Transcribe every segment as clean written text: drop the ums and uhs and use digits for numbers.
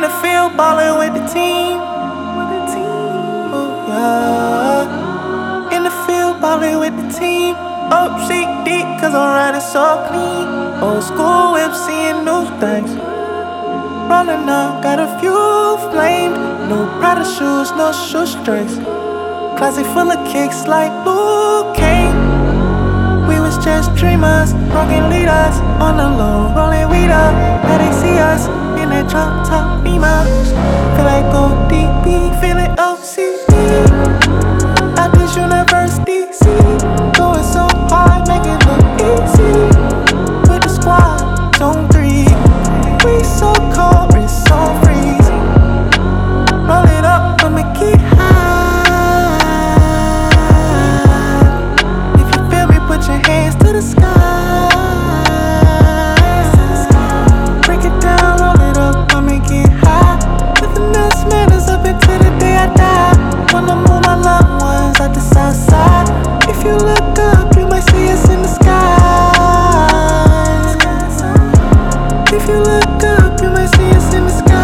the field, ballin' with the team. Oh, yeah. In the field, ballin' with the team. OCD, cause I'm riding so clean. Old school whip, seeing new things. Rollin' up, got a few flamed. New Prada shoes, no shoestrings. Closet full of kicks like Luke Kane. We was just dreamers, broken leaders. On the low, rolling weed up. Now they see us in that drop top beamer. Feel like ODB, feeling OCD. At this university, going so hard, make it look easy. With the squad, zone 3. We so cold, wrist so freeze. Roll it up, I'ma get high. If you feel me, put your hands to the sky. Break it down, roll it up, I'ma get high. The finesse man is up until the day I die. Wanna move my loved ones out the south side. If you look up, you might see us in the sky. If you look up, you might see us in the sky.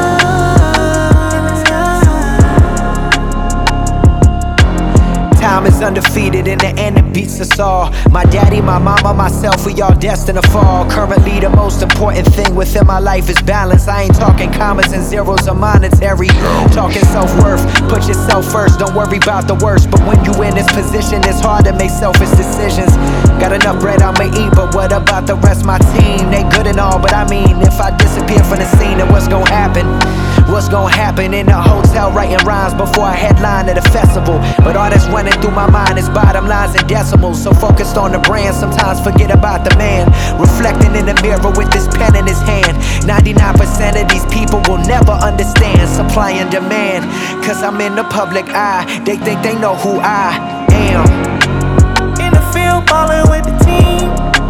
Time is undefeated in the end it beats us all. My daddy, my mama, myself, we all destined to fall. Currently the most important thing within my life is balance. I ain't talking commas and zeros or monetary. Talking self-worth, put yourself first, don't worry about the worst. But when you in this position, it's hard to make selfish decisions. Got enough bread I'ma eat, but what about the rest? My team, they good and all, but I mean, if I disappear from the scene, then what's gonna happen? What's gonna happen in a hotel writing rhymes before I headline at a festival? But all that's running through my mind is bottom lines and decimals. So focused on the brand, sometimes forget about the man. Reflecting in the mirror with this pen in his hand. 99% of these people will never understand supply and demand. Cause I'm in the public eye, they think they know who I am. In the field, ballin' with the team.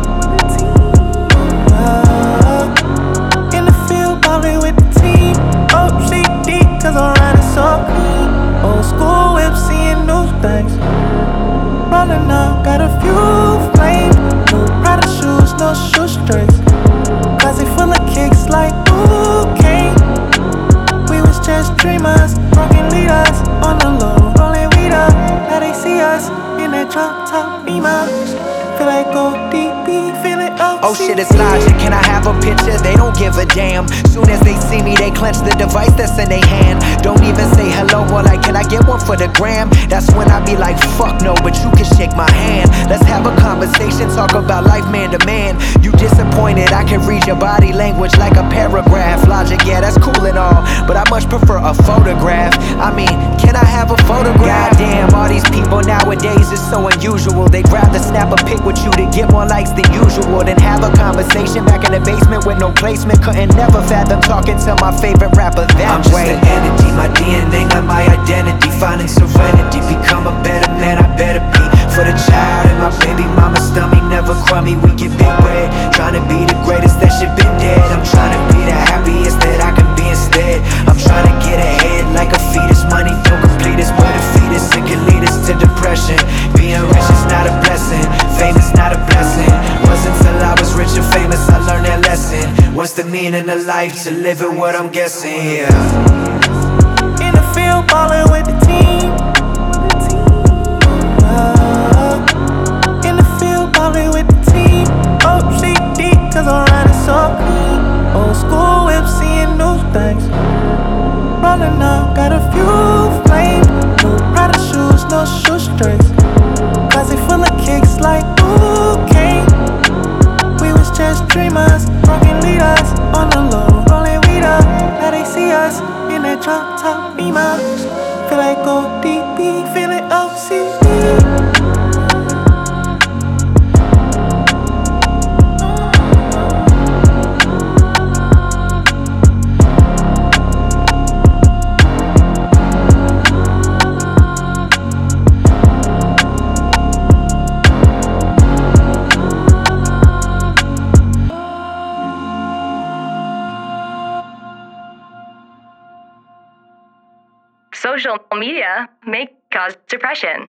In the field, ballin' with the team. OCD, cause I'm riding so clean. Old school whip, seeing new things. Rollin' up, got a few flames. New Prada shoes, no shoestrings. Closet full of kicks like Luke Kane. We was just dreamers, broken leaders. On the low, rolling weed up. Now they see us in that drop top beamer. Feel like ODB, feeling OCD. Oh shit, it's logic, can I have a picture? They don't give a damn. Soon as they see me, they clench the device that's in their hand. Don't even say hello, or like, can I get one for the gram? That's when I be like, fuck no, but you can shake my hand. Let's have a conversation, talk about life man to man. You disappointed, I can read your body language like a paragraph. Logic, yeah, that's cool and all, but I much prefer a photograph. I mean, can I have a photograph? Goddamn, all these people nowadays is so unusual. They'd rather snap a pic with you to get more likes than usual than have a conversation back in the basement with no placement. Couldn't never fathom talking to my favorite rapper that I'm just way. an entity, my DNA, not my identity. Finding serenity, become a better man, I better be. For the child in my baby mama's stomach, never crummy, we get big bread. Trying to be the greatest that shit been dead. I'm trying to be the happiest that I can be instead. I'm trying to get ahead like a fetus. Money don't complete us, but a fetus. It can lead us to depression. Being rich is not a blessing, fame is not a blessing. Wasn't till I was rich and famous I learned that lesson. What's the meaning of life? To live it, what I'm guessing, yeah. In the field, ballin' with the team. In the field, ballin' with the team. OCD, cause I'm riding so clean. Old school whip, seeing new things. Rollin' up, got a few flames. New Prada shoes, no shoestrings. Closet full of kicks like Luke Kane. We was just dreamers, broken leaders. On the low, rolling weed up. Now they see us in that drop top beamer. Feel like ODB, feeling OCD. Social media may cause depression.